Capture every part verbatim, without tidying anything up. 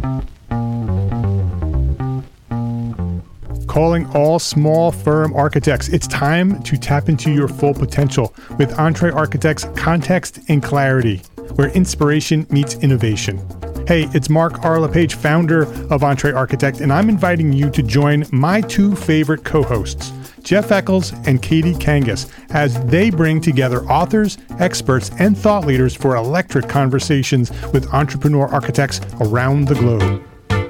Calling all small firm architects. It's time to tap into your full potential with Entre Architects Context and Clarity, where inspiration meets innovation. Hey, it's Mark R. LePage, founder of Entre Architect, and I'm inviting you to join my two favorite co-hosts, Jeff Eccles and Katie Kangas, as they bring together authors, experts, and thought leaders for electric conversations with entrepreneur architects around the globe.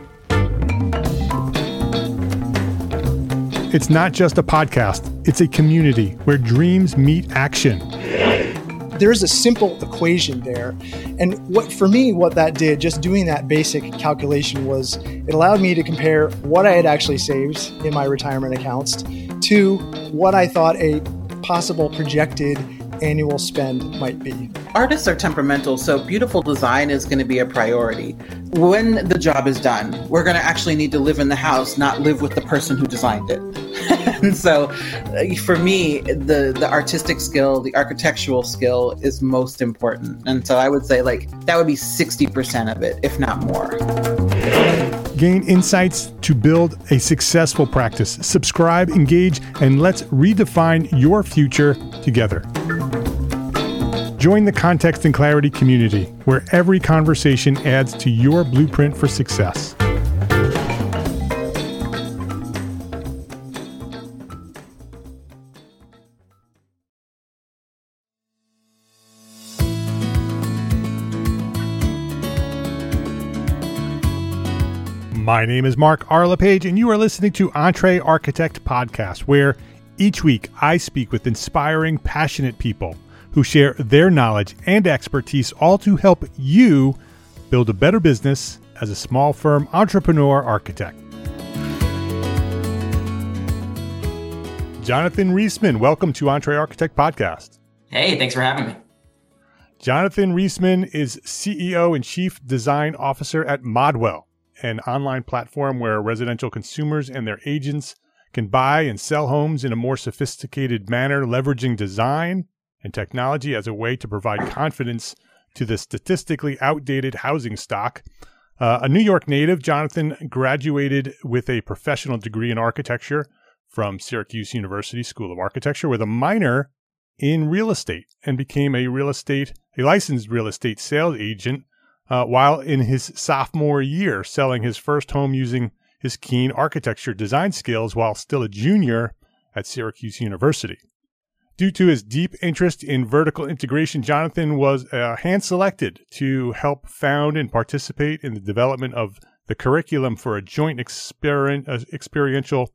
It's not just a podcast, it's a community where dreams meet action. There's a simple equation there. And what for me, what that did, just doing that basic calculation, was it allowed me to compare what I had actually saved in my retirement accounts to what I thought a possible projected annual spend might be. Artists are temperamental, so beautiful design is going to be a priority. When the job is done, we're going to actually need to live in the house, not live with the person who designed it. And so uh, for me, the, the artistic skill, the architectural skill is most important. And so I would say like that would be sixty percent of it, if not more. Gain insights to build a successful practice. Subscribe, engage, and let's redefine your future together. Join the Context and Clarity community, where every conversation adds to your blueprint for success. My name is Mark R. LePage, and you are listening to Entre Architect Podcast, where each week I speak with inspiring, passionate people who share their knowledge and expertise, all to help you build a better business as a small firm entrepreneur architect. Jonathan Reisman, welcome to Entre Architect Podcast. Hey, thanks for having me. Jonathan Reisman is C E O and Chief Design Officer at Modwell, an online platform where residential consumers and their agents can buy and sell homes in a more sophisticated manner, leveraging design and technology as a way to provide confidence to the statistically outdated housing stock. Uh, a New York native, Jonathan graduated with a professional degree in architecture from Syracuse University School of Architecture with a minor in real estate, and became a real estate, a licensed real estate sales agent uh, while in his sophomore year, selling his first home using his keen architecture design skills while still a junior at Syracuse University. Due to his deep interest in vertical integration, Jonathan was uh, hand-selected to help found and participate in the development of the curriculum for a joint exper- uh, experiential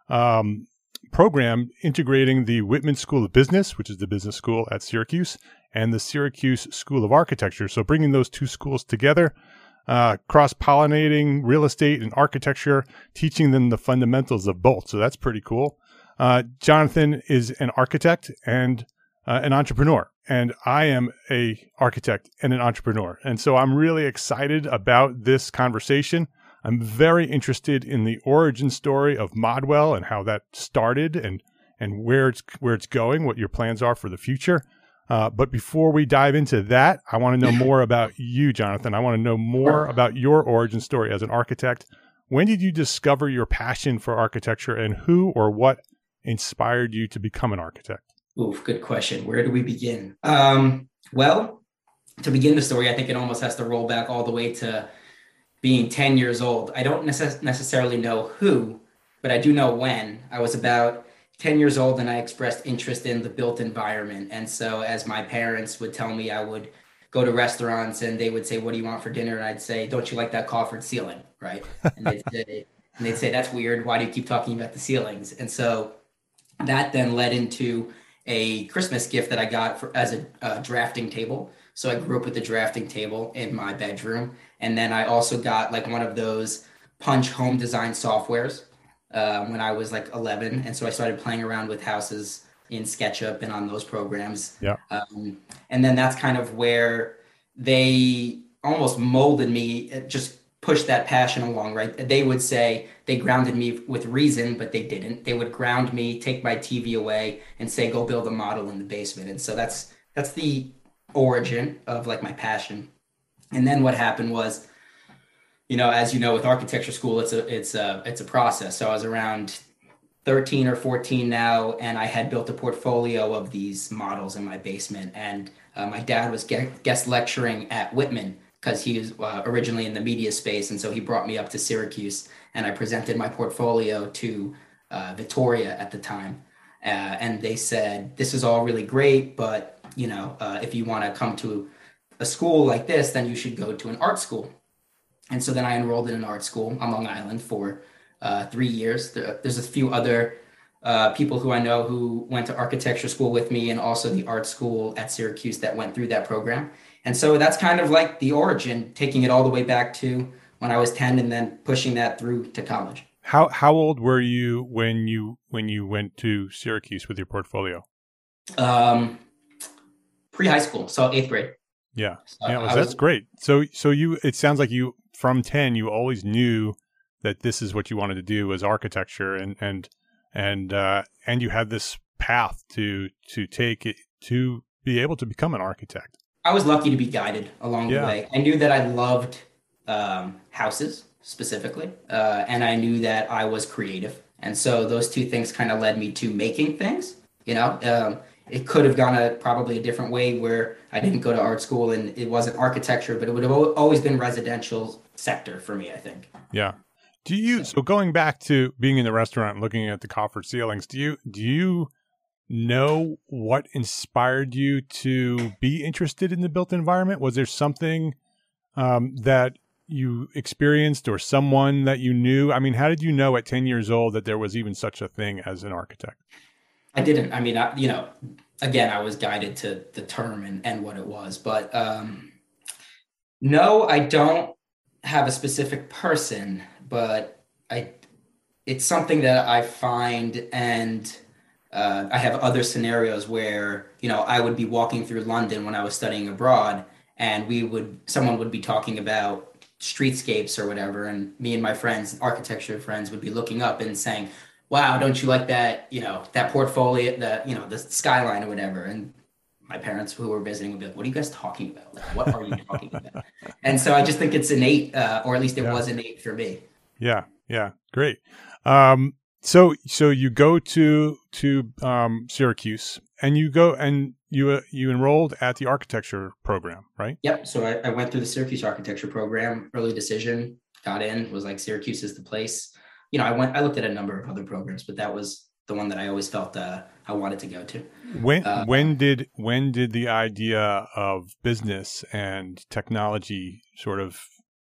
um, program integrating the Whitman School of Business, which is the business school at Syracuse, and the Syracuse School of Architecture. So bringing those two schools together, uh, cross-pollinating real estate and architecture, teaching them the fundamentals of both. So that's pretty cool. Uh, Jonathan is an architect and uh, an entrepreneur, and I am a architect and an entrepreneur. And so I'm really excited about this conversation. I'm very interested in the origin story of Modwell and how that started and and where it's where it's going, what your plans are for the future. Uh, but before we dive into that, I want to know more about you, Jonathan. I want to know more about your origin story as an architect. When did you discover your passion for architecture, and who or what inspired you to become an architect? Oof, good question. Where do we begin? Um, well, to begin the story, I think it almost has to roll back all the way to being ten years old. I don't necess- necessarily know who, but I do know when. I was about ten years old and I expressed interest in the built environment. And so as my parents would tell me, I would go to restaurants and they would say, "What do you want for dinner?" And I'd say, "Don't you like that coffered ceiling?" Right? And they'd say, and they'd say, "That's weird. Why do you keep talking about the ceilings?" And so that then led into a Christmas gift that I got for, as a, a drafting table. So I grew up with the drafting table in my bedroom. And then I also got like one of those Punch home design softwares uh, when I was like eleven. And so I started playing around with houses in SketchUp and on those programs. Yeah. Um, and then that's kind of where they almost molded me, just pushed that passion along, right? They would say they grounded me with reason, but they didn't. They would ground me, take my T V away and say, "Go build a model in the basement." And so that's, that's the origin of like my passion. And then what happened was you know, as you know, with architecture school, it's a it's a it's a process. So I was around thirteen or fourteen now, and I had built a portfolio of these models in my basement. And uh, my dad was ge- guest lecturing at Whitman because he was uh, originally in the media space, and so he brought me up to Syracuse, and I presented my portfolio to uh, Victoria at the time, uh, and they said, "This is all really great, but you know, uh, if you want to come to a school like this, then you should go to an art school." And so then I enrolled in an art school on Long Island for uh, three years. There, there's a few other uh, people who I know who went to architecture school with me, and also the art school at Syracuse that went through that program. And so that's kind of like the origin, taking it all the way back to when I was ten and then pushing that through to college. How how old were you when you when you went to Syracuse with your portfolio? Um, pre-high school, so eighth grade. Yeah, So yeah, well, I that's was- great. So so you it sounds like you from ten you always knew that this is what you wanted to do was architecture, and and and uh, and you had this path to to take it to be able to become an architect. I was lucky to be guided along Yeah. the way. I knew that I loved um, houses specifically, uh, and I knew that I was creative. And so those two things kind of led me to making things. You know, um, it could have gone a probably a different way where I didn't go to art school and it wasn't architecture, but it would have al- always been residential sector for me, I think. Yeah. Do you so going back to being in the restaurant and looking at the coffered ceilings, do you do you know what inspired you to be interested in the built environment? Was there something um, that you experienced or someone that you knew? I mean, how did you know at ten years old that there was even such a thing as an architect? I didn't. I mean, I, you know, again, I was guided to the term and, and what it was, but um, no, I don't have a specific person, but I, it's something that I find, and uh, I have other scenarios where, you know, I would be walking through London when I was studying abroad, and we would, someone would be talking about streetscapes or whatever, and me and my friends, architecture friends, would be looking up and saying, "Wow, don't you like that, you know, that portfolio, the, you know, the skyline or whatever?" And my parents who were visiting would be like, "What are you guys talking about? Like, what are you talking about?" And so I just think it's innate, uh, or at least it Yeah. was innate for me. Yeah, yeah, great. Um, so so you go to to um, Syracuse, and you go and you uh, you enrolled at the architecture program, right? Yep. So I, I went through the Syracuse architecture program, early decision, got in, was like, Syracuse is the place. You know, I went, I looked at a number of other programs, but that was the one that I always felt uh, I wanted to go to. When Uh, when did when did the idea of business and technology sort of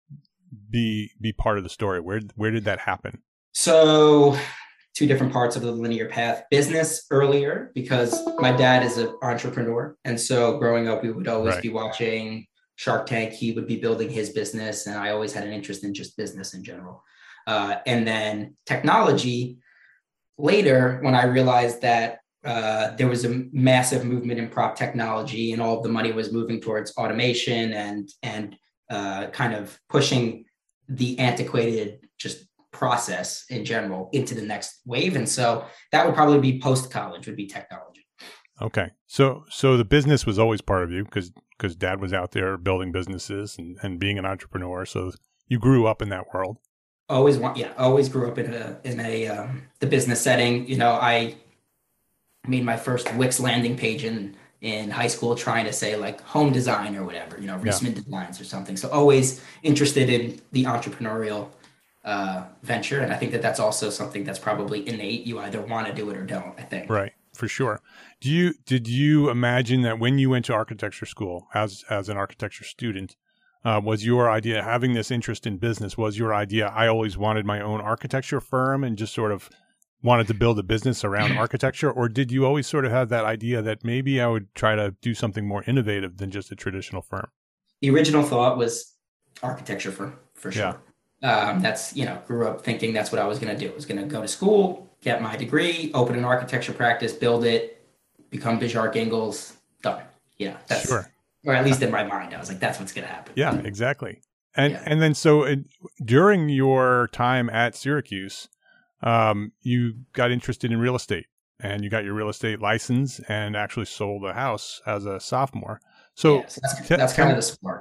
be be part of the story? Where where did that happen? So two different parts of the linear path. Business earlier, because my dad is an entrepreneur. And so growing up, we would always Right. be watching Shark Tank. He would be building his business. And I always had an interest in just business in general. Uh, and then technology later, when I realized that uh, there was a massive movement in prop technology and all of the money was moving towards automation and, and uh, kind of pushing the antiquated just process in general into the next wave. And so that would probably be post-college, would be technology. Okay, so so the business was always part of you because because Dad was out there building businesses and, and being an entrepreneur. So you grew up in that world. Always want, yeah, always grew up in a, in a, um, the business setting. You know, I made my first Wix landing page in, in high school trying to say like home design or whatever, you know, Yeah. Reisman Designs or something. So always interested in the entrepreneurial uh, venture. And I think that that's also something that's probably innate. You either want to do it or don't, I think. Right, for sure. Do you did you imagine that when you went to architecture school as as an architecture student, uh, was your idea having this interest in business? Was your idea I always wanted my own architecture firm and just sort of wanted to build a business around architecture, or did you always sort of have that idea that maybe I would try to do something more innovative than just a traditional firm? The original thought was architecture firm, for sure. Um, that's, you know, grew up thinking that's what I was going to do. I was going to go to school, get my degree, open an architecture practice, build it, become Bijart Gingles, done. You know, that's, Sure. or at least in my mind, I was like, that's what's going to happen. Yeah, exactly. And Yeah. and then so uh, during your time at Syracuse, um, you got interested in real estate, and you got your real estate license and actually sold a house as a sophomore. So Yeah, so that's, t- that's tell kind me- of the spark.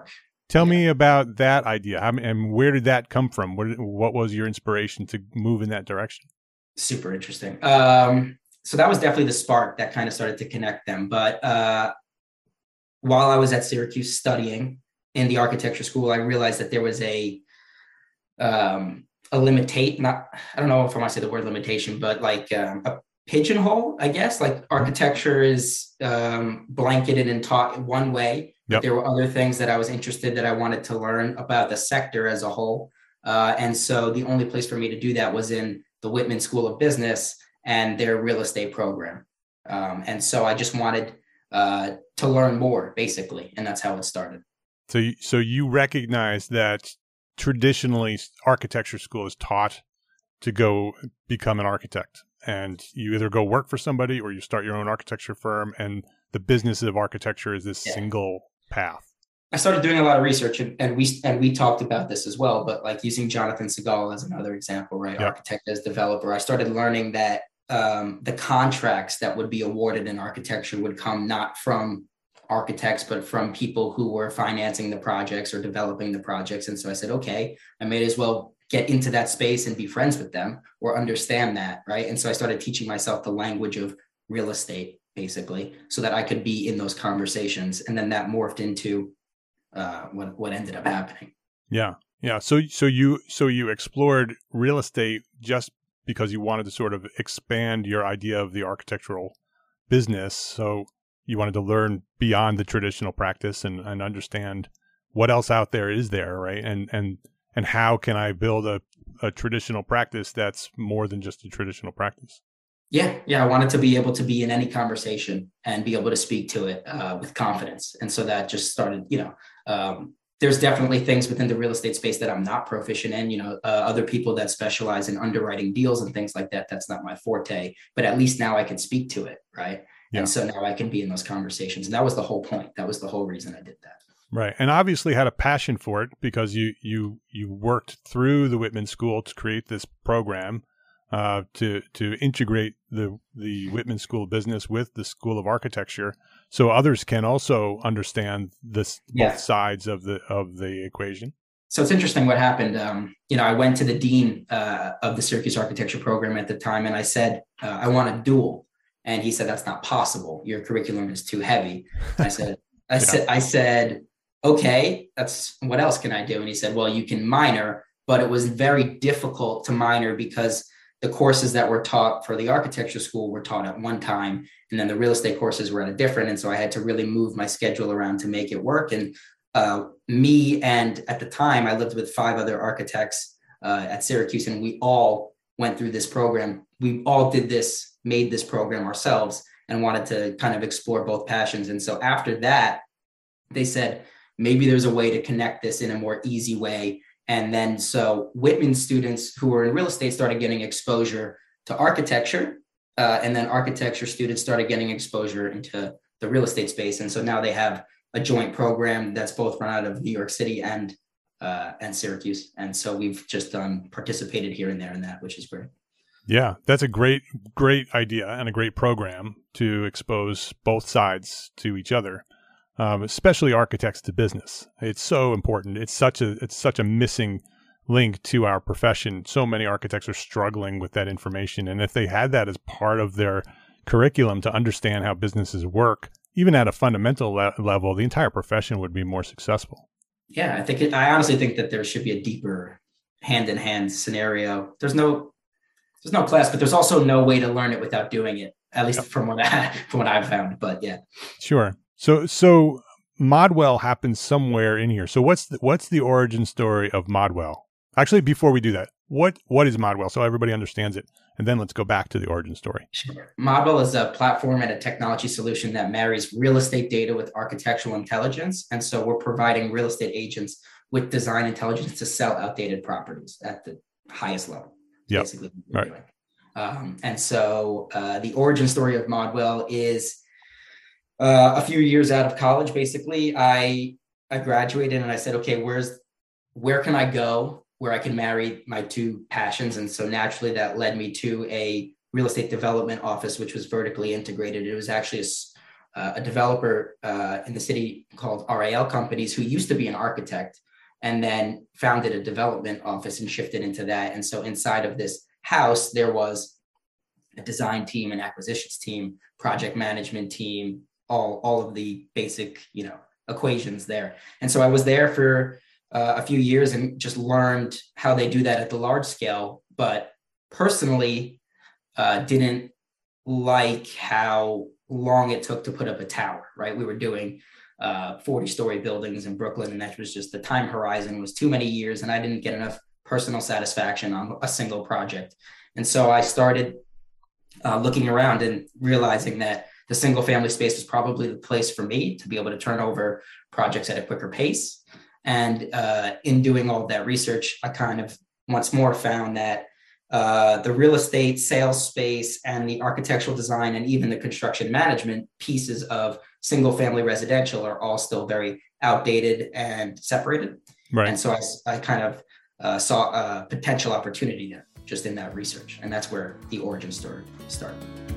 Tell Yeah. me about that idea. How, and where did that come from? What, what was your inspiration to move in that direction? Super interesting. Um, so that was definitely the spark that kind of started to connect them. But uh, while I was at Syracuse studying in the architecture school, I realized that there was a um, a limitate. Not I don't know if I want to say the word limitation, but like um, a pigeonhole, I guess. Like architecture is um, blanketed and taught in one way. But Yep. there were other things that I was interested that I wanted to learn about the sector as a whole. Uh, and so the only place for me to do that was in the Whitman School of Business and their real estate program. Um, and so I just wanted uh, to learn more, basically. And that's how it started. So, you, so you recognize that traditionally architecture school is taught to go become an architect, and you either go work for somebody or you start your own architecture firm, and the business of architecture is this Yeah. single path. I started doing a lot of research, and, and we and we talked about this as well. But like using Jonathan Segal as another example, right? Yep. Architect as developer, I started learning that um, the contracts that would be awarded in architecture would come not from architects, but from people who were financing the projects or developing the projects. And so I said, okay, I may as well get into that space and be friends with them or understand that, right? And so I started teaching myself the language of real estate, basically, so that I could be in those conversations. And then that morphed into uh, what what ended up happening. Yeah, yeah. So, so you so you explored real estate just because you wanted to sort of expand your idea of the architectural business. So you wanted to learn beyond the traditional practice and, and understand what else out there is there, right? And and and how can I build a, a traditional practice that's more than just a traditional practice? Yeah, yeah. I wanted to be able to be in any conversation and be able to speak to it uh, with confidence. And so that just started, you know, um, there's definitely things within the real estate space that I'm not proficient in, you know, uh, other people that specialize in underwriting deals and things like that. That's not my forte, but at least now I can speak to it. Right. Yeah. And so now I can be in those conversations. And that was the whole point. That was the whole reason I did that. Right. And obviously had a passion for it because you, you, you worked through the Whitman School to create this program. Uh, to to integrate the the Whitman School of Business with the School of Architecture, so others can also understand this Yeah. both sides of the of the equation. So it's interesting what happened. Um, you know, I went to the dean uh, of the Syracuse Architecture program at the time, and I said, uh, I want a dual, and he said, that's not possible. Your curriculum is too heavy. I said, I Yeah. said, I said, okay, that's what else can I do? And he said, well, you can minor, but it was very difficult to minor because the courses that were taught for the architecture school were taught at one time, and then the real estate courses were at a different. And so I had to really move my schedule around to make it work. And uh, me and at the time I lived with five other architects uh, at Syracuse, and we all went through this program. We all did this, made this program ourselves, and wanted to kind of explore both passions. And so after that, they said, maybe there's a way to connect this in a more easy way. And then so Whitman students who were in real estate started getting exposure to architecture, uh, and then architecture students started getting exposure into the real estate space. And so now they have a joint program that's both run out of New York City and uh, and Syracuse. And so we've just um, participated here and there in that, which is great. Yeah, that's a great great idea and a great program to expose both sides to each other. Um, especially architects to business. It's so important. It's such a it's such a missing link to our profession. So many architects are struggling with that information. And if they had that as part of their curriculum to understand how businesses work, even at a fundamental le- level, the entire profession would be more successful. Yeah, I think it, I honestly think that there should be a deeper hand-in-hand scenario. There's no there's no class, but there's also no way to learn it without doing it. At least Yep. from what I from what I've found. But yeah. Sure. So so Modwell happens somewhere in here. So what's the, what's the origin story of Modwell? Actually, before we do that, what what is Modwell so everybody understands it? And then let's go back to the origin story. Sure. Modwell is a platform and a technology solution that marries real estate data with architectural intelligence. And so we're providing real estate agents with design intelligence to sell outdated properties at the highest level. Yep. Basically what we're Right. doing. Um, and so uh, the origin story of Modwell is uh, a few years out of college. Basically, I I graduated and I said, okay, where's where can I go where I can marry my two passions? And so naturally, that led me to a real estate development office, which was vertically integrated. It was actually a, uh, a developer uh, in the city called R A L Companies, who used to be an architect and then founded a development office and shifted into that. And so inside of this house, there was a design team, an acquisitions team, project management team, all, all of the basic, you know, equations there. And so I was there for uh, a few years and just learned how they do that at the large scale, but personally uh, didn't like how long it took to put up a tower, right? We were doing uh, forty story buildings in Brooklyn, and that was just the time horizon was too many years, and I didn't get enough personal satisfaction on a single project. And so I started uh, looking around and realizing that the single family space was probably the place for me to be able to turn over projects at a quicker pace. And uh, in doing all of that research, I kind of once more found that uh, the real estate sales space and the architectural design and even the construction management pieces of single family residential are all still very outdated and separated. Right. And so I, I kind of uh, saw a potential opportunity there just in that research. And that's where the origin story started.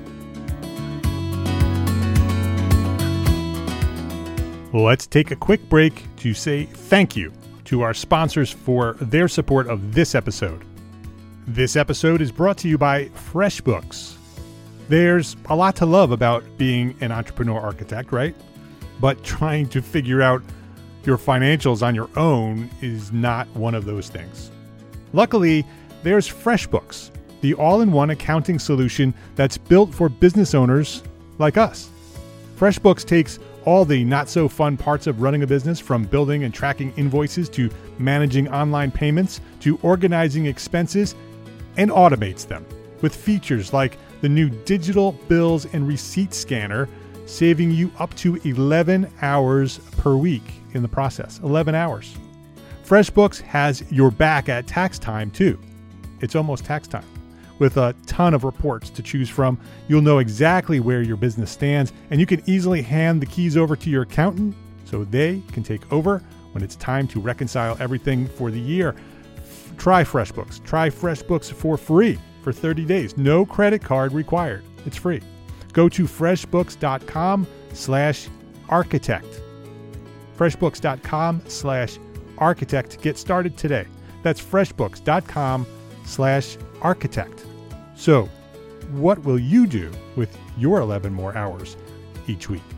Let's take a quick break to say thank you to our sponsors for their support of this episode. This episode is brought to you by FreshBooks. There's a lot to love about being an entrepreneur architect, right? But trying to figure out your financials on your own is not one of those things. Luckily, there's FreshBooks, the all-in-one accounting solution that's built for business owners like us. FreshBooks takes all the not-so-fun parts of running a business, from building and tracking invoices to managing online payments to organizing expenses, and automates them with features like the new digital bills and receipt scanner, saving you up to eleven hours per week in the process. eleven hours. FreshBooks has your back at tax time too. It's almost tax time. With a ton of reports to choose from, you'll know exactly where your business stands, and you can easily hand the keys over to your accountant so they can take over when it's time to reconcile everything for the year. F- try FreshBooks. Try FreshBooks for free for thirty days. No credit card required. It's free. Go to freshbooks.com slash architect. freshbooks.com slash architect to get started today. That's freshbooks.com slash architect. So, what will you do with your eleven more hours each week?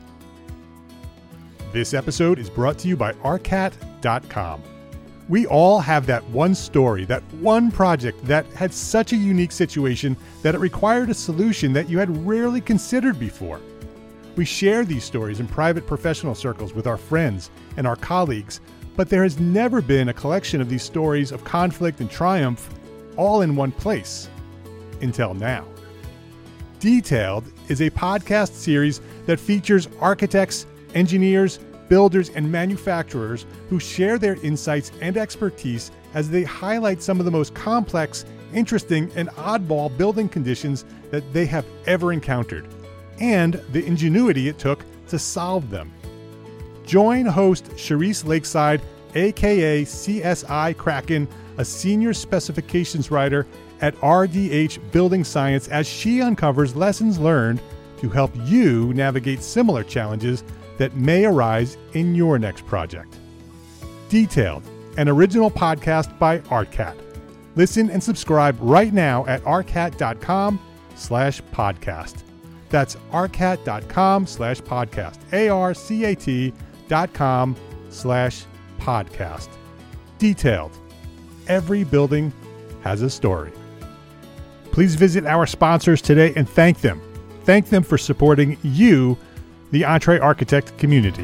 This episode is brought to you by R C A T dot com. We all have that one story, that one project that had such a unique situation that it required a solution that you had rarely considered before. We share these stories in private professional circles with our friends and our colleagues, but there has never been a collection of these stories of conflict and triumph all in one place. Until now. Detailed is a podcast series that features architects, engineers, builders, and manufacturers who share their insights and expertise as they highlight some of the most complex, interesting, and oddball building conditions that they have ever encountered, and the ingenuity it took to solve them. Join host Charisse Lakeside, aka C S I Kraken, a senior specifications writer at R D H Building Science, as she uncovers lessons learned to help you navigate similar challenges that may arise in your next project. Detailed, an original podcast by ArtCat. Listen and subscribe right now at arcat.com slash podcast. That's arcat.com slash podcast. A-R-C-A-T dot com slash podcast. Detailed. Every building has a story. Please visit our sponsors today and thank them. Thank them for supporting you, the EntreArchitect community.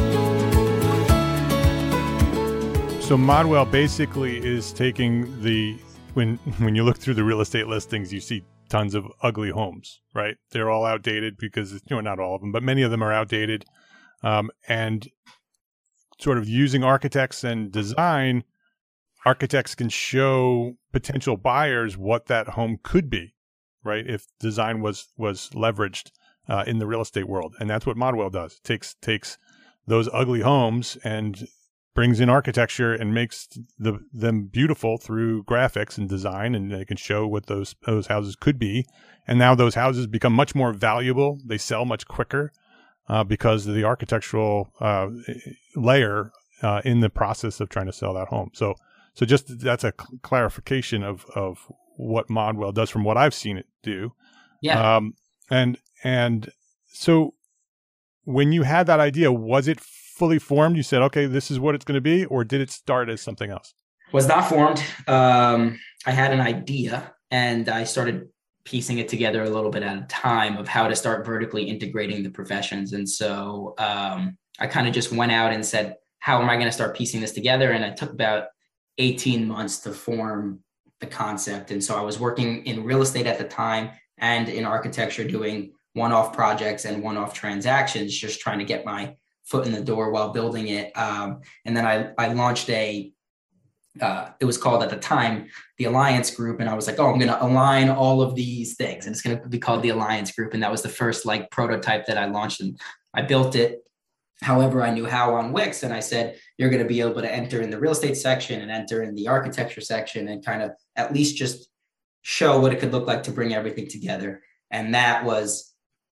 So Modwell basically is taking the, when when you look through the real estate listings, you see tons of ugly homes, right? They're all outdated because, you know, not all of them, but many of them are outdated. Um, and sort of using architects and design, architects can show potential buyers what that home could be, right? If design was was leveraged uh, in the real estate world. And that's what Modwell does. It takes takes those ugly homes and brings in architecture and makes the them beautiful through graphics and design, and they can show what those those houses could be. And now those houses become much more valuable. They sell much quicker. uh, because of the architectural uh, layer uh, in the process of trying to sell that home. So, so just that's a cl- clarification of of what Modwell does from what I've seen it do. Yeah. Um, and and so when you had that idea, was it fully formed? You said, okay, this is what it's going to be, or did it start as something else? Was not formed. Um, I had an idea and I started piecing it together a little bit at a time of how to start vertically integrating the professions. And so um, I kind of just went out and said, how am I going to start piecing this together? And it took about eighteen months to form the concept. And so I was working in real estate at the time and in architecture, doing one-off projects and one-off transactions, just trying to get my foot in the door while building it. Um, and then I, I launched a, uh, it was called at the time, the Alliance Group. And I was like, oh, I'm going to align all of these things. And it's going to be called the Alliance Group. And that was the first like prototype that I launched, and I built it however I knew how on Wix. And I said, you're going to be able to enter in the real estate section and enter in the architecture section and kind of at least just show what it could look like to bring everything together. And that was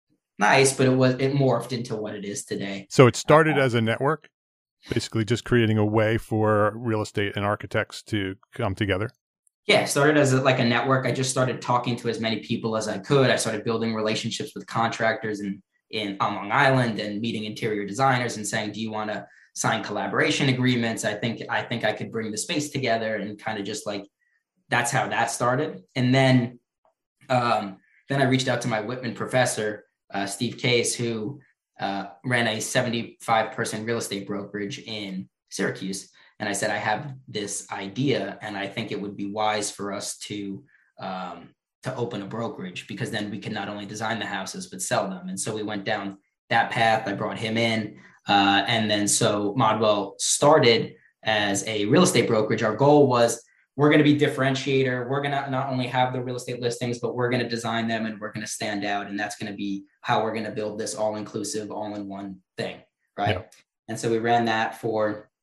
nice, but it was, it morphed into what it is today. So it started uh, as a network, basically just creating a way for real estate and architects to come together. Yeah, it started as a, like a network. I just started talking to as many people as I could. I started building relationships with contractors and in on Long Island and meeting interior designers and saying, do you want to sign collaboration agreements? I think, I think I could bring the space together, and kind of just like, that's how that started. And then, um, then I reached out to my Whitman professor, uh, Steve Case, who uh, ran a seventy-five person real estate brokerage in Syracuse. And I said, I have this idea, and I think it would be wise for us to, um, to open a brokerage, because then we can not only design the houses, but sell them. And so we went down that path. I brought him in. Uh, and then so Modwell started as a real estate brokerage. Our goal was, we're going to be differentiator. We're going to not only have the real estate listings, but we're going to design them and we're going to stand out. And that's going to be how we're going to build this all-inclusive, all-in-one thing. Right. Yeah. And so we ran that for,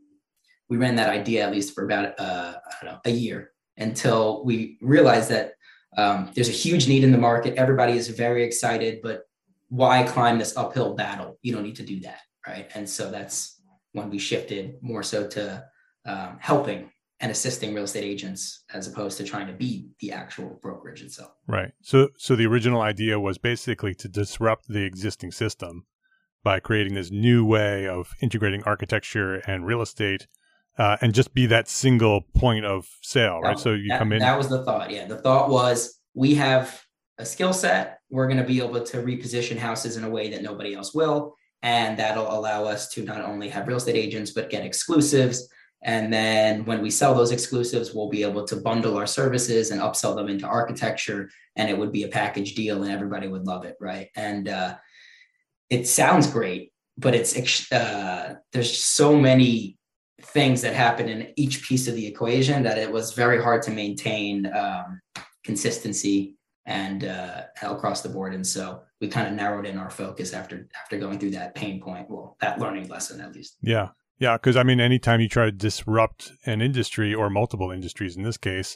we ran that idea at least for about, uh, I don't know, a year, until we realized that Um, there's a huge need in the market. Everybody is very excited, but why climb this uphill battle? You don't need to do that, right? And so that's when we shifted more so to um, helping and assisting real estate agents, as opposed to trying to be the actual brokerage itself. Right. So, so the original idea was basically to disrupt the existing system by creating this new way of integrating architecture and real estate. Uh, and just be that single point of sale, right? That, so you that, come in. That was the thought. Yeah. The thought was, we have a skill set. We're going to be able to reposition houses in a way that nobody else will. And that'll allow us to not only have real estate agents, but get exclusives. And then when we sell those exclusives, we'll be able to bundle our services and upsell them into architecture. And it would be a package deal and everybody would love it. Right. And uh, it sounds great, but it's uh, there's so many things that happen in each piece of the equation that it was very hard to maintain um, consistency and uh, across the board. And so we kind of narrowed in our focus after after going through that pain point, well, that learning lesson at least. Yeah. Yeah. Because I mean, anytime you try to disrupt an industry, or multiple industries in this case,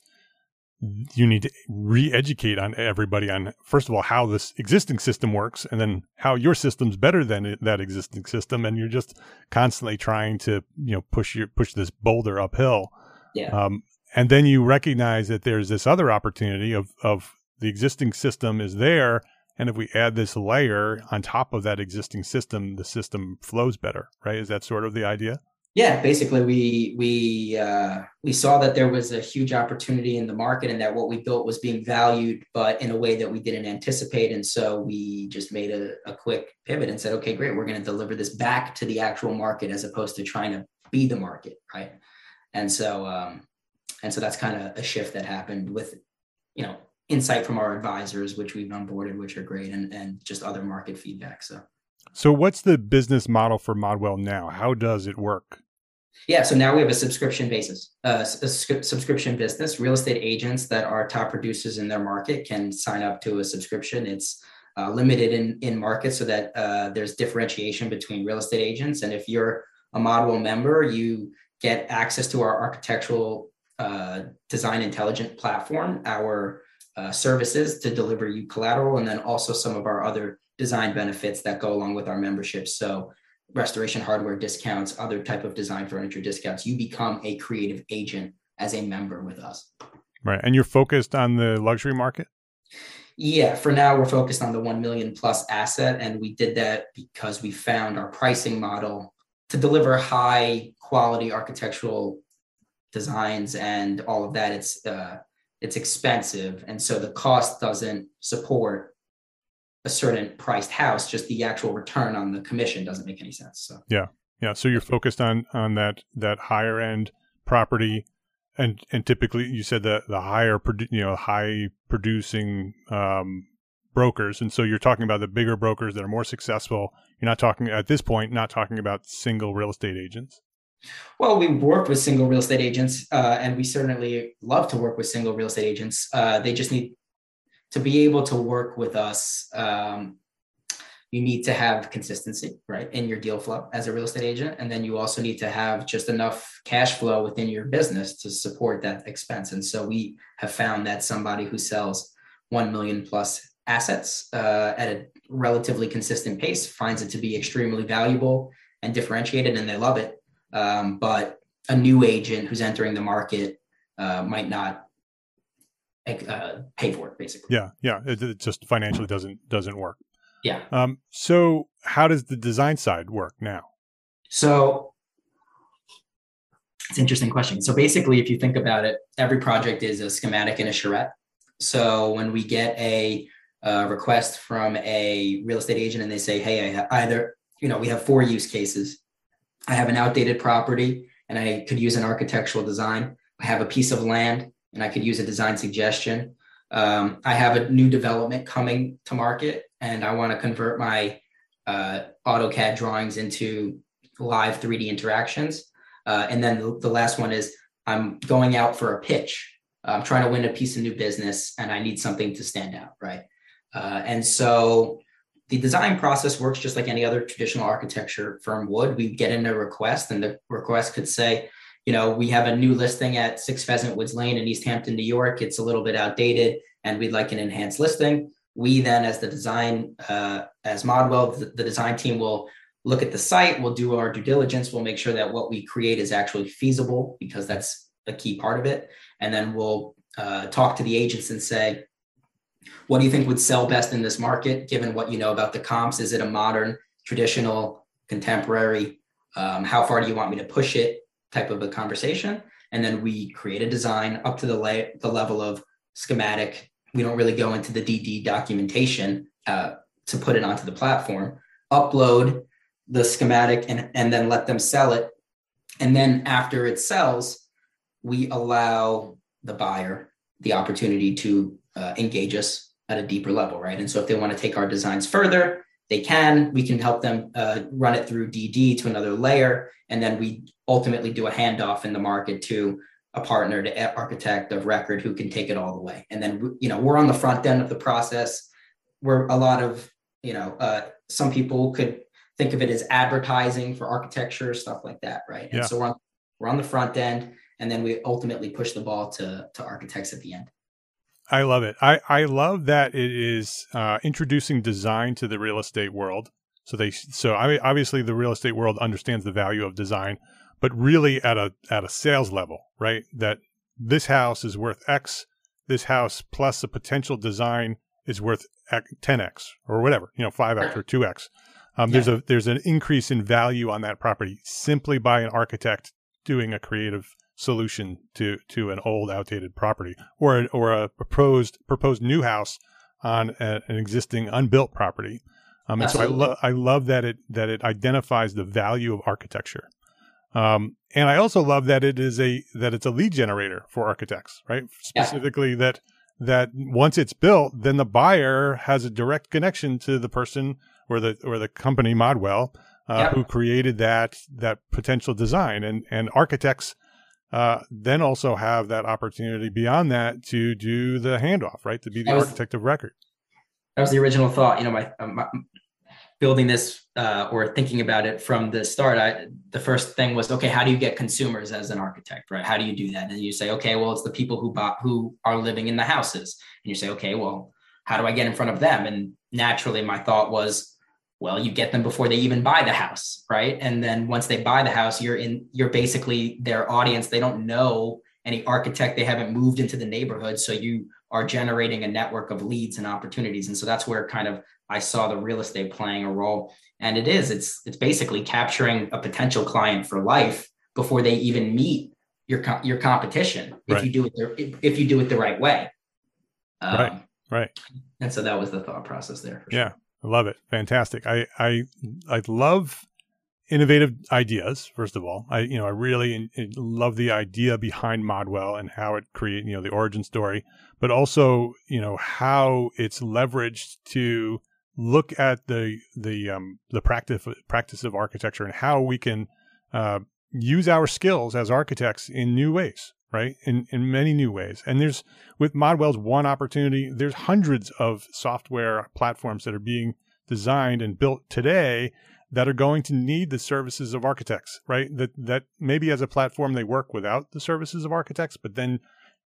you need to re-educate on everybody on, first of all, how this existing system works, and then how your system's better than it, that existing system. And you're just constantly trying to, you know, push your, push this boulder uphill. Yeah. Um, and then you recognize that there's this other opportunity of, of the existing system is there. And if we add this layer on top of that existing system, the system flows better, right? Is that sort of the idea? Yeah, basically we we uh, we saw that there was a huge opportunity in the market, and that what we built was being valued, but in a way that we didn't anticipate. And so we just made a, a quick pivot and said, okay, great, we're going to deliver this back to the actual market as opposed to trying to be the market, right? And so um, and so that's kind of a shift that happened with, you know, insight from our advisors, which we've onboarded, which are great, and and just other market feedback. So, so what's the business model for Modwell now? How does it work? Yeah, so now we have a subscription basis, uh, a subscription business. Real estate agents that are top producers in their market can sign up to a subscription. It's uh, limited in, in market so that uh, there's differentiation between real estate agents. And if you're a Modwell member, you get access to our architectural uh, design intelligent platform, our uh, services to deliver you collateral, and then also some of our other design benefits that go along with our membership. So restoration hardware discounts, other type of design furniture discounts. You become a creative agent as a member with us. Right. And you're focused on the luxury market? Yeah, for now we're focused on the one million plus asset. And we did that because we found our pricing model to deliver high quality architectural designs and all of that. It's uh, it's expensive. And so the cost doesn't support a certain priced house, just the actual return on the commission doesn't make any sense. So yeah. Yeah. So you're focused on on that that higher end property. And and typically, you said the the higher, produ- you know, high producing um, brokers, and so you're talking about the bigger brokers that are more successful. You're not talking at this point, not talking about single real estate agents. Well, we work with single real estate agents, uh, and we certainly love to work with single real estate agents. Uh, they just need to be able to work with us. Um, you need to have consistency, right, in your deal flow as a real estate agent. And then you also need to have just enough cash flow within your business to support that expense. And so we have found that somebody who sells one million plus assets uh, at a relatively consistent pace finds it to be extremely valuable and differentiated, and they love it. Um, but a new agent who's entering the market uh, might not uh, pay for it, basically. Yeah, yeah. It, it just financially doesn't doesn't work. Yeah. Um, so how does the design side work now? So it's an interesting question. So basically, if you think about it, every project is a schematic and a charrette. So when we get a uh, request from a real estate agent and they say, hey, I either, you know, we have four use cases. I have an outdated property and I could use an architectural design. I have a piece of land and I could use a design suggestion. Um, I have a new development coming to market and I want to convert my uh, AutoCAD drawings into live three D interactions. Uh, and then the, the last one is I'm going out for a pitch. I'm trying to win a piece of new business and I need something to stand out, right? Uh, and so the design process works just like any other traditional architecture firm would. We get in a request and the request could say, you know, we have a new listing at six Pheasant Woods Lane in East Hampton, New York. It's a little bit outdated and we'd like an enhanced listing. We then, as the design, uh, as Modwell, the, the design team will look at the site, we'll do our due diligence, we'll make sure that what we create is actually feasible because that's a key part of it. And then we'll uh, talk to the agents and say, what do you think would sell best in this market, given what you know about the comps? Is it a modern, traditional, contemporary? Um, how far do you want me to push it type of a conversation? And then we create a design up to the, la- the level of schematic. We don't really go into the D D documentation uh, to put it onto the platform, upload the schematic and, and then let them sell it. And then after it sells, we allow the buyer the opportunity to uh, engage us at a deeper level, right? And so if they want to take our designs further, they can. We can help them uh, run it through D D to another layer. And then we ultimately do a handoff in the market to a partner, to architect of record who can take it all the way. And then, you know, we're on the front end of the process. We're a lot of, you know, uh, some people could think of it as advertising for architecture, stuff like that, right? And yeah. so we're on, we're on the front end, and then we ultimately push the ball to, to architects at the end. I love it. I, I love that it is uh, introducing design to the real estate world. So they so I, obviously the real estate world understands the value of design, but really at a at a sales level, right? That this house is worth X. This house plus the potential design is worth ten X or whatever, you know, five X or two X. Um, yeah. There's a there's an increase in value on that property simply by an architect doing a creative solution to to an old outdated property or or a proposed proposed new house on a, an existing unbuilt property. Um, and Absolutely. so I love I love that it that it identifies the value of architecture. Um, and I also love that it is a that it's a lead generator for architects, right? Specifically yeah. that that once it's built, then the buyer has a direct connection to the person or the or the company Modwell uh, yeah. who created that that potential design, and and architects uh, then also have that opportunity beyond that to do the handoff, right? To be the was, architect of record. That was the original thought. You know, my, my building this uh, or thinking about it from the start, I, the first thing was, okay, how do you get consumers as an architect, right? How do you do that? And you say, okay, well, it's the people who bought, who are living in the houses. And you say, okay, well, how do I get in front of them? And naturally, my thought was, well, you get them before they even buy the house, right? And then once they buy the house, you're in, you're basically their audience. They don't know any architect. They haven't moved into the neighborhood. So you are generating a network of leads and opportunities. And so that's where kind of I saw the real estate playing a role. And it is, it's, it's basically capturing a potential client for life before they even meet your, your competition. If Right. you do it, the, if you do it the right way. Um, Right. Right. And so that was the thought process there. For Yeah. sure. I love it. Fantastic. I, I, I love innovative ideas. First of all, I, you know, I really love the idea behind Modwell and how it create, you know, the origin story, but also, you know, how it's leveraged to look at the, the, um, the practice, practice of architecture and how we can, uh, use our skills as architects in new ways, right? In, in many new ways. And there's, with Modwell's one opportunity, there's hundreds of software platforms that are being designed and built today that are going to need the services of architects, right? That, that maybe as a platform, they work without the services of architects, but then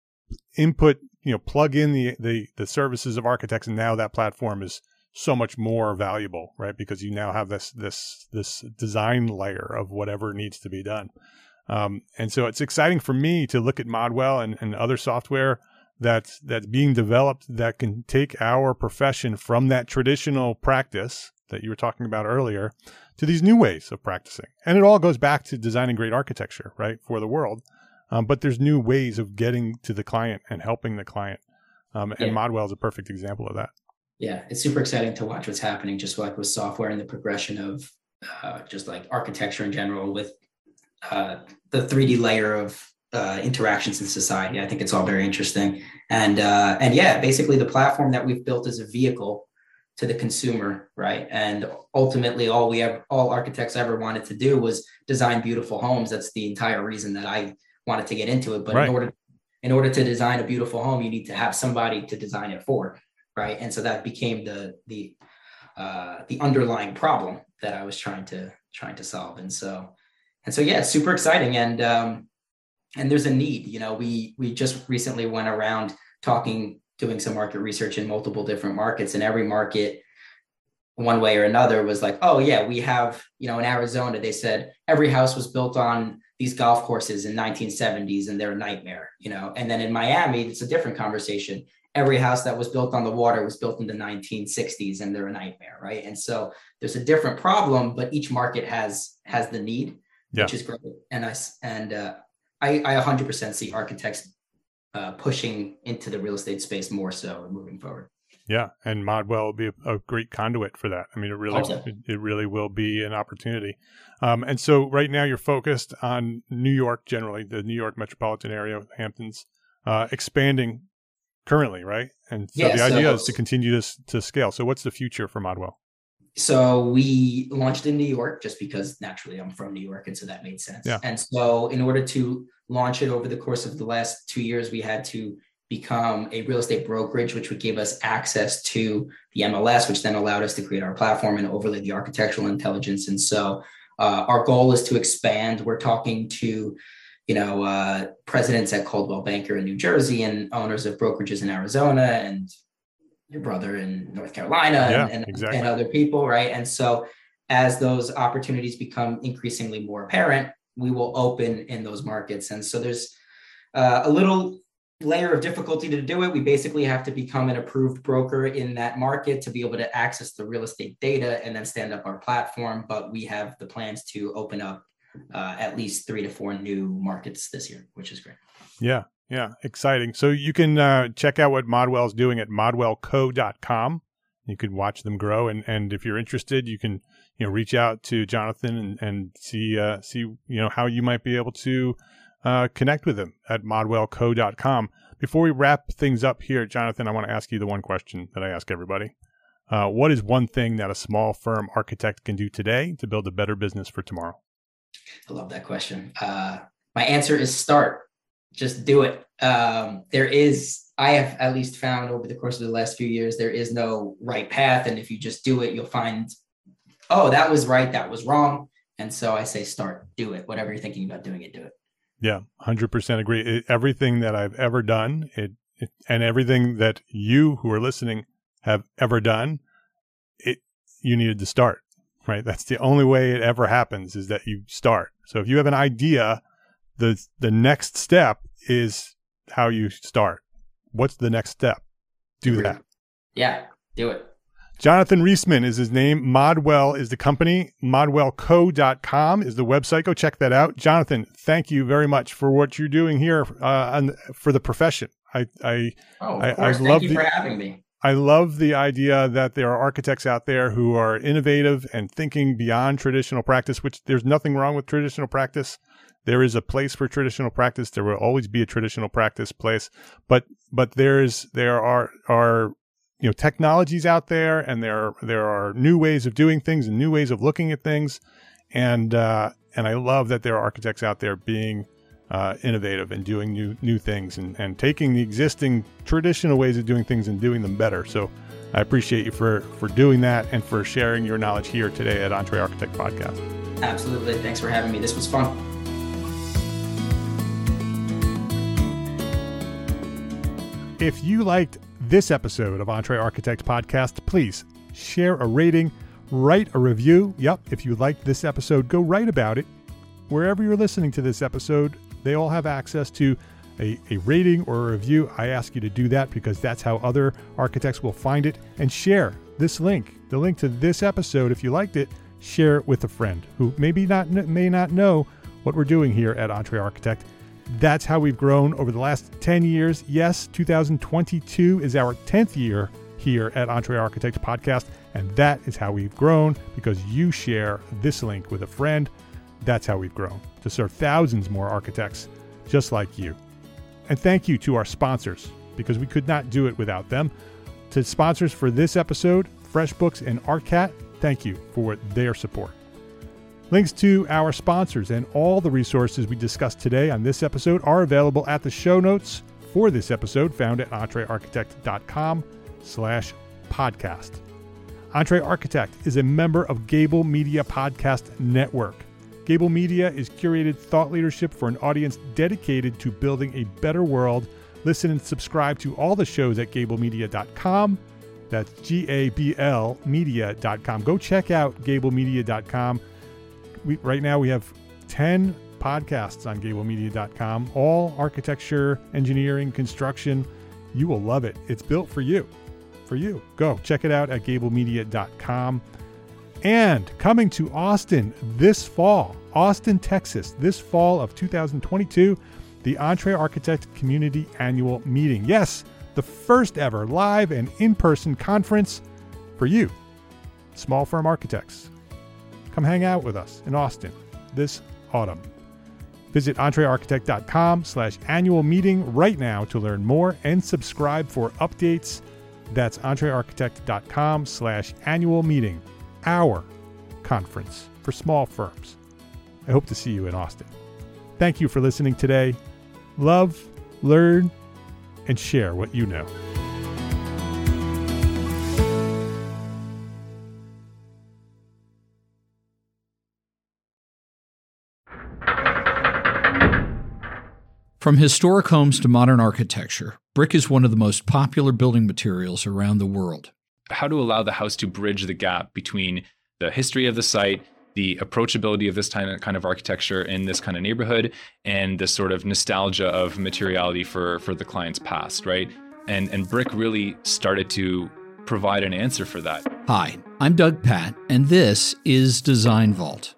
input, you know, plug in the, the, the services of architects. And now that platform is so much more valuable, right? Because you now have this, this, this design layer of whatever needs to be done. Um, and so it's exciting for me to look at Modwell and, and other software that's, that's being developed that can take our profession from that traditional practice that you were talking about earlier to these new ways of practicing. And it all goes back to designing great architecture, right, for the world. Um, but there's new ways of getting to the client and helping the client. Um, and yeah. Modwell is a perfect example of that. Yeah, it's super exciting to watch what's happening just like with software and the progression of uh, just like architecture in general with uh, the three D layer of uh, interactions in society. I think it's all very interesting. And uh, and yeah, basically the platform that we've built is a vehicle to the consumer, right? And ultimately all we have, all architects ever wanted to do was design beautiful homes. That's the entire reason that I wanted to get into it. But right. in order in order to design a beautiful home, you need to have somebody to design it for. Right. And so that became the the uh, the underlying problem that I was trying to trying to solve. And so and so, yeah, it's super exciting. And um, and there's a need. You know, we we just recently went around talking, doing some market research in multiple different markets, and every market, one way or another, was like, oh, yeah, we have, you know, in Arizona, they said every house was built on these golf courses in nineteen seventies and they're a nightmare, you know. And then in Miami, it's a different conversation. Every house that was built on the water was built in the nineteen sixties and they're a nightmare, right? And so there's a different problem, but each market has has the need, yeah. which is great. And I and uh, I, I one hundred percent see architects uh, pushing into the real estate space more so moving forward. Yeah, and Modwell will be a, a great conduit for that. I mean, it really okay. it, it really will be an opportunity. Um, and so right now you're focused on New York generally, the New York metropolitan area, Hamptons, uh, expanding currently, right? And so yeah, the idea so, is to continue to, to scale. So what's the future for Modwell? So we launched in New York just because naturally I'm from New York. And so that made sense. Yeah. And so in order to launch it over the course of the last two years, we had to become a real estate brokerage, which would give us access to the M L S, which then allowed us to create our platform and overlay the architectural intelligence. And so uh, our goal is to expand. We're talking to you know, uh, presidents at Coldwell Banker in New Jersey and owners of brokerages in Arizona and your brother in North Carolina yeah, and, and, exactly. and other people, right? And so as those opportunities become increasingly more apparent, we will open in those markets. And so there's uh, a little layer of difficulty to do it. We basically have to become an approved broker in that market to be able to access the real estate data and then stand up our platform. But we have the plans to open up Uh, at least three to four new markets this year, which is great. Yeah, yeah, exciting. So you can uh, check out what Modwell is doing at modwell co dot com. You can watch them grow, and, and if you're interested, you can you know reach out to Jonathan and and see uh, see you know how you might be able to uh, connect with him at modwell co dot com. Before we wrap things up here, Jonathan, I want to ask you the one question that I ask everybody. Uh, what is one thing that a small firm architect can do today to build a better business for tomorrow? I love that question. Uh, my answer is start. Just do it. Um, there is, I have at least found over the course of the last few years, there is no right path. And if you just do it, you'll find, oh, that was right, that was wrong. And so I say start, do it. Whatever you're thinking about doing it, do it. Yeah, one hundred percent agree. It, everything that I've ever done, it, it and everything that you who are listening have ever done, it you needed to start, right? That's the only way it ever happens, is that you start. So if you have an idea, the the next step is how you start. What's the next step? Do that. Yeah, do it. Jonathan Reisman is his name. Modwell is the company. modwell co dot com is the website. Go check that out. Jonathan, thank you very much for what you're doing here uh, and for the profession. I I, oh, of I, course. I Thank love you the, for having me. I love the idea that there are architects out there who are innovative and thinking beyond traditional practice, which there's nothing wrong with traditional practice. There is a place for traditional practice. There will always be a traditional practice place, but but there's there are are you know technologies out there, and there there are new ways of doing things and new ways of looking at things, and uh, and I love that there are architects out there being uh, innovative and doing new new things and, and taking the existing traditional ways of doing things and doing them better. So I appreciate you for for doing that and for sharing your knowledge here today at Entre Architect Podcast. Absolutely. Thanks for having me. This was fun. If you liked this episode of Entre Architect Podcast, please share a rating, write a review. Yep, if you liked this episode, go write about it. Wherever you're listening to this episode, they all have access to a, a rating or a review. I ask you to do that because that's how other architects will find it. And share this link, the link to this episode. If you liked it, share it with a friend who maybe not may not know what we're doing here at Entre Architect. That's how we've grown over the last ten years. Yes, two thousand twenty-two is our tenth year here at Entre Architect Podcast, and that is how we've grown because you share this link with a friend. That's how we've grown to serve thousands more architects just like you. And thank you to our sponsors, because we could not do it without them. To sponsors for this episode, FreshBooks and ArtCat, thank you for their support. Links to our sponsors and all the resources we discussed today on this episode are available at the show notes for this episode, found at entrearchitect.com slash podcast. Entre Architect is a member of Gable Media Podcast Network. Gable Media is curated thought leadership for an audience dedicated to building a better world. Listen and subscribe to all the shows at gable media dot com. That's G A B L media dot com. Go check out gable media dot com. We, right now we have ten podcasts on gable media dot com, all architecture, engineering, construction. You will love it. It's built for you. For you. Go check it out at gable media dot com. And coming to Austin this fall, Austin, Texas, this fall of two thousand twenty-two, the Entre Architect Community Annual Meeting. Yes, the first ever live and in-person conference for you, small firm architects. Come hang out with us in Austin this autumn. Visit entrearchitect.com slash annual meeting right now to learn more and subscribe for updates. That's entrearchitect.com slash annual meeting, our conference for small firms. I hope to see you in Austin. Thank you for listening today. Love, learn, and share what you know. From historic homes to modern architecture, brick is one of the most popular building materials around the world. How to allow the house to bridge the gap between the history of the site, the approachability of this kind of architecture in this kind of neighborhood, and the sort of nostalgia of materiality for, for the client's past, right? And, and brick really started to provide an answer for that. Hi, I'm Doug Patt, and this is Design Vault.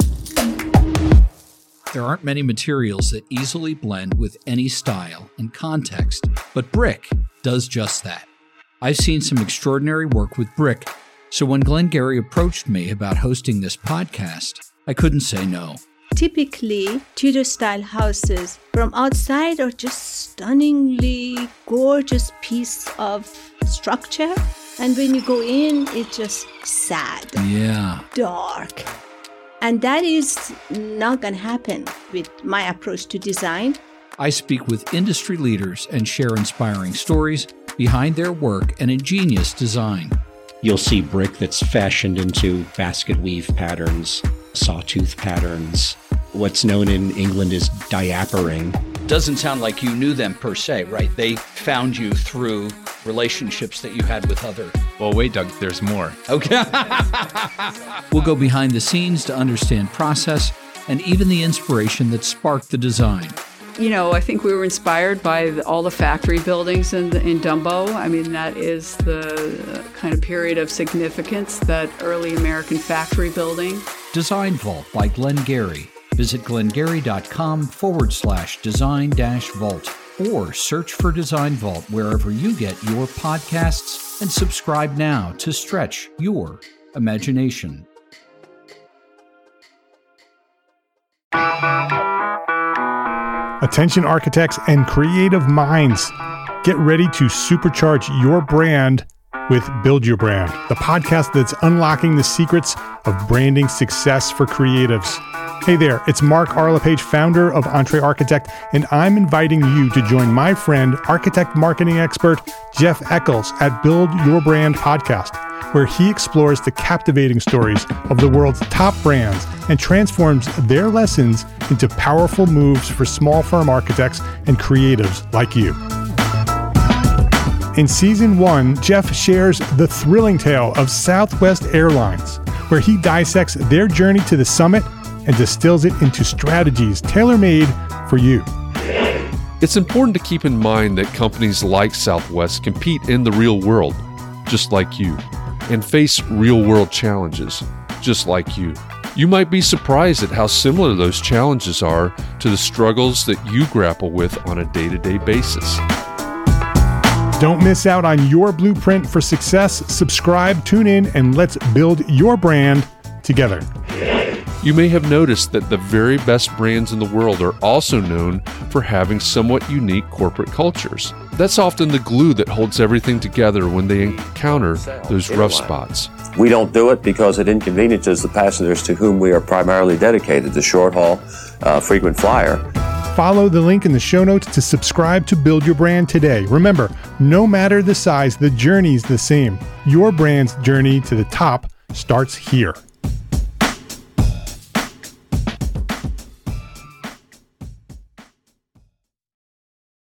There aren't many materials that easily blend with any style and context, but brick does just that. I've seen some extraordinary work with brick, so when Glenn Gary approached me about hosting this podcast, I couldn't say no. Typically, Tudor-style houses from outside are just stunningly gorgeous piece of structure, and when you go in, it's just sad, yeah, dark. And that is not going to happen with my approach to design. I speak with industry leaders and share inspiring stories behind their work and ingenious design. You'll see brick that's fashioned into basket weave patterns, sawtooth patterns. What's known in England as diapering. Doesn't sound like you knew them per se, right? They found you through relationships that you had with other. Well, wait, Doug, there's more. Okay. We'll go behind the scenes to understand process and even the inspiration that sparked the design. You know, I think we were inspired by the, all the factory buildings in, in Dumbo. I mean, that is the kind of period of significance, that early American factory building. Design Vault by Glengarry. Visit glengarry.com forward slash design dash vault or search for Design Vault wherever you get your podcasts and subscribe now to stretch your imagination. Attention architects and creative minds, get ready to supercharge your brand with Build Your Brand, the podcast that's unlocking the secrets of branding success for creatives. Hey there, it's Mark R. LePage, founder of Entre Architect, and I'm inviting you to join my friend, architect marketing expert Jeff Eccles at Build Your Brand podcast, where he explores the captivating stories of the world's top brands and transforms their lessons into powerful moves for small firm architects and creatives like you. In season one, Jeff shares the thrilling tale of Southwest Airlines, where he dissects their journey to the summit and distills it into strategies tailor-made for you. It's important to keep in mind that companies like Southwest compete in the real world, just like you, and face real-world challenges, just like you. You might be surprised at how similar those challenges are to the struggles that you grapple with on a day-to-day basis. Don't miss out on your blueprint for success. Subscribe, tune in, and let's build your brand together. You may have noticed that the very best brands in the world are also known for having somewhat unique corporate cultures. That's often the glue that holds everything together when they encounter those rough spots. We don't do it because it inconveniences the passengers to whom we are primarily dedicated, the short haul, uh, frequent flyer. Follow the link in the show notes to subscribe to Build Your Brand today. Remember, no matter the size, the journey's the same. Your brand's journey to the top starts here.